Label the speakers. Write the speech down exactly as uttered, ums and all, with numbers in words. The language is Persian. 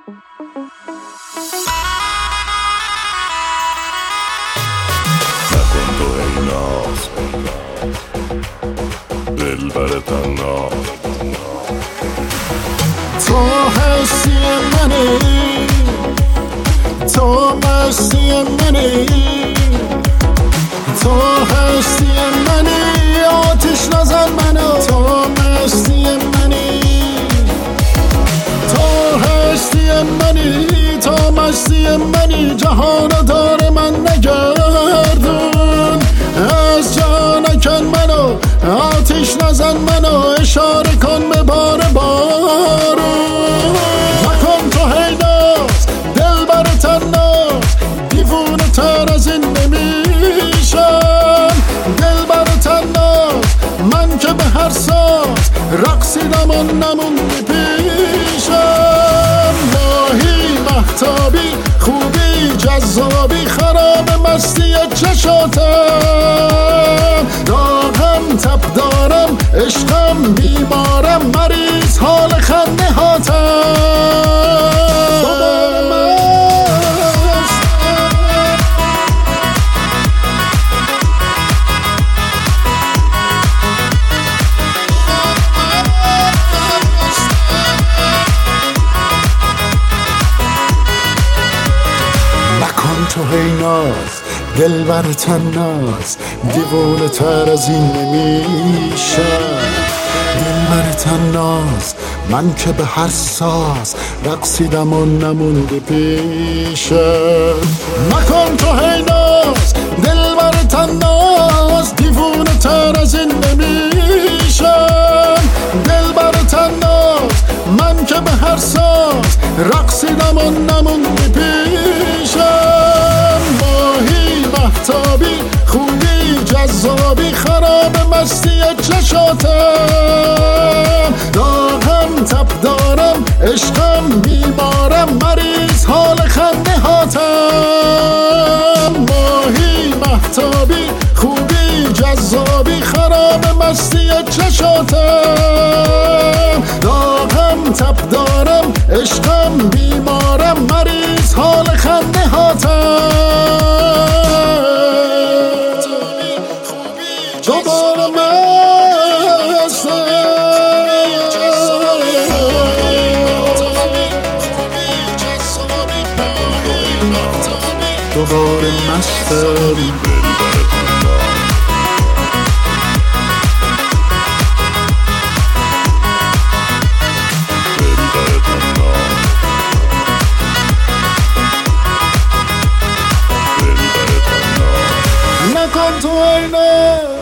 Speaker 1: نکن تو ای ناز دلبر تناز،
Speaker 2: تو هستی منی، تو مستی منی، تو هستی منی، آتش نزن منو، تو مستی منی، تو هستی منی، تو مستی منی، جهانو دار من نگردون، از جا نکن منو، آتش نزن منو، اشاره کن به بار بارون، نکن تو هی ناز دلبر تناز، دیوونه تر از این نمیشم، دلبر تناز من که به هر ساز رقصیدم و نموندی پیشم، ماهی مهتابی خوبی جذابی خراب مستی چشاتم، داغم تب دارم عشقم بیمارم مریض حال خنده هاتم، نکن تو هی ناز دلبر تناز، دیوونه تر از این نمیشم، دلبر تناز من که به هر ساز رقصیدم و نمونده پیشم، نکن تو هی ناز دلبر تناز، دیوونه تر از این نمیشم، دلبر تناز من که به هر ساز رقصیدم و نمونده پیشم، ماهی مهتابی خوبی جذابی خراب مستی چشاتم، داغم تب دارم عشقم بیمارم مریض حال خنده هاتم، ماهی مهتابی خوبی جذابی خراب مستی چشاتم، داغم تب دارم عشقم بیمارم مریض حال خنده هاتم، دوباره مستم، دوباره مستم، نکن تو ای ناز